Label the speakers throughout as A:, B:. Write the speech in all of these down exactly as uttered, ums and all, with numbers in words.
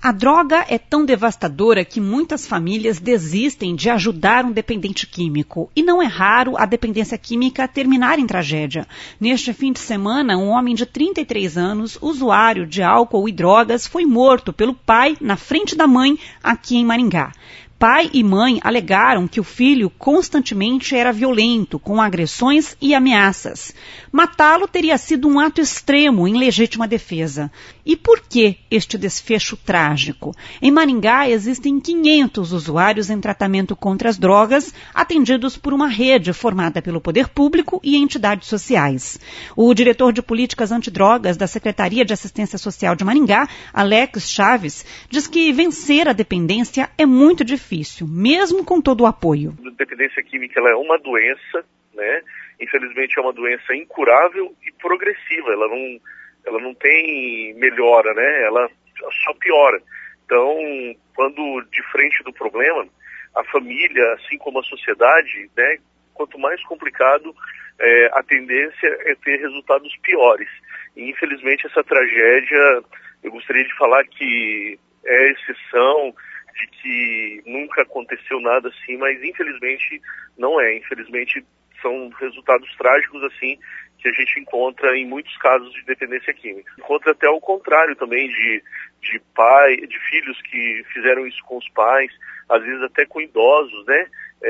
A: A droga é tão devastadora que muitas famílias desistem de ajudar um dependente químico. E não é raro a dependência química terminar em tragédia. Neste fim de semana, um homem de trinta e três anos, usuário de álcool e drogas, foi morto pelo pai na frente da mãe aqui em Maringá. Pai e mãe alegaram que o filho constantemente era violento, com agressões e ameaças. Matá-lo teria sido um ato extremo em legítima defesa. E por que este desfecho trágico? Em Maringá existem quinhentos usuários em tratamento contra as drogas, atendidos por uma rede formada pelo poder público e entidades sociais. O diretor de políticas antidrogas da Secretaria de Assistência Social de Maringá, Alex Chaves, diz que vencer a dependência é muito difícil, mesmo com todo o apoio.
B: A dependência química ela é uma doença, né? Infelizmente é uma doença incurável e progressiva, ela não, ela não tem melhora, né? Ela só piora. Então, quando de frente do problema, a família, assim como a sociedade, né? Quanto mais complicado, é, a tendência é ter resultados piores. E infelizmente essa tragédia, eu gostaria de falar que é exceção, de que nunca aconteceu nada assim, mas infelizmente não é. Infelizmente são resultados trágicos assim que a gente encontra em muitos casos de dependência química. Encontra até o contrário também de, de pai, de filhos que fizeram isso com os pais, às vezes até com idosos, né?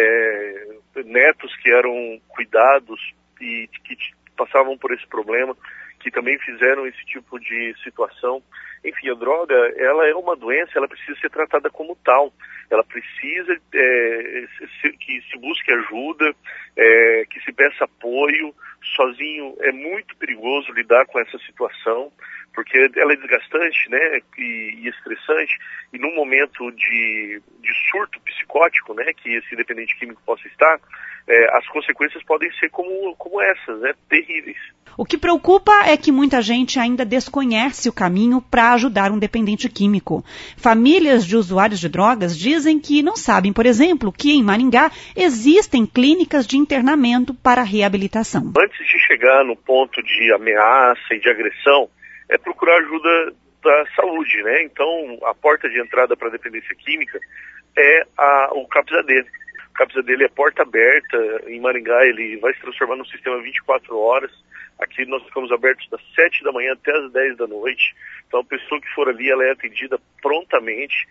B: É, netos que eram cuidados e que passavam por esse problema, que também fizeram esse tipo de situação. Enfim, a droga, ela é uma doença, ela precisa ser tratada como tal. Ela precisa é, se, que se busque ajuda, é, que se peça apoio. Sozinho é muito perigoso lidar com essa situação, porque ela é desgastante, né, e, e estressante, e num momento de, de surto psicótico, né, que esse dependente químico possa estar, é, as consequências podem ser como, como essas, né, terríveis.
A: O que preocupa é que muita gente ainda desconhece o caminho para ajudar um dependente químico. Famílias de usuários de drogas dizem que não sabem, por exemplo, que em Maringá existem clínicas de internamento para reabilitação.
B: Antes de chegar no ponto de ameaça e de agressão, é procurar ajuda da saúde, né? Então, a porta de entrada para a dependência química é a, o CAPS-A D. O CAPS-A D ele é porta aberta, em Maringá ele vai se transformar num sistema vinte e quatro horas. Aqui nós ficamos abertos das sete da manhã até as dez da noite. Então a pessoa que for ali, ela é atendida prontamente.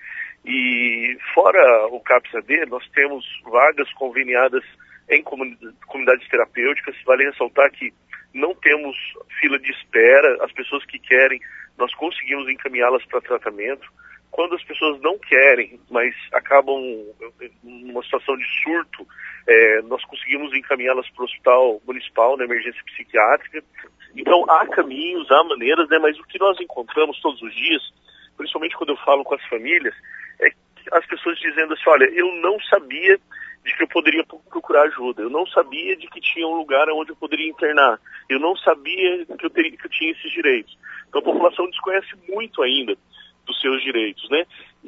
B: E fora o CAPS-A D, nós temos vagas conveniadas em comunidades terapêuticas. Vale ressaltar que não temos fila de espera. As pessoas que querem, nós conseguimos encaminhá-las para tratamento. Quando as pessoas não querem, mas acabam numa situação de surto, é, nós conseguimos encaminhá-las para o hospital municipal, na emergência psiquiátrica. Então, há caminhos, há maneiras, né? Mas o que nós encontramos todos os dias, principalmente quando eu falo com as famílias, é as pessoas dizendo assim, olha, eu não sabia de que eu poderia procurar ajuda, eu não sabia de que tinha um lugar onde eu poderia internar, eu não sabia que eu, teria, que eu tinha esses direitos. Então, a população desconhece muito ainda dos seus direitos, né?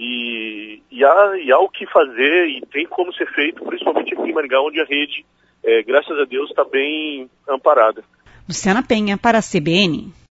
B: E, e, há, e há o que fazer e tem como ser feito, principalmente aqui em Maringá, onde a rede, é, graças a Deus, está bem amparada.
A: Luciana Penha, para a C B N.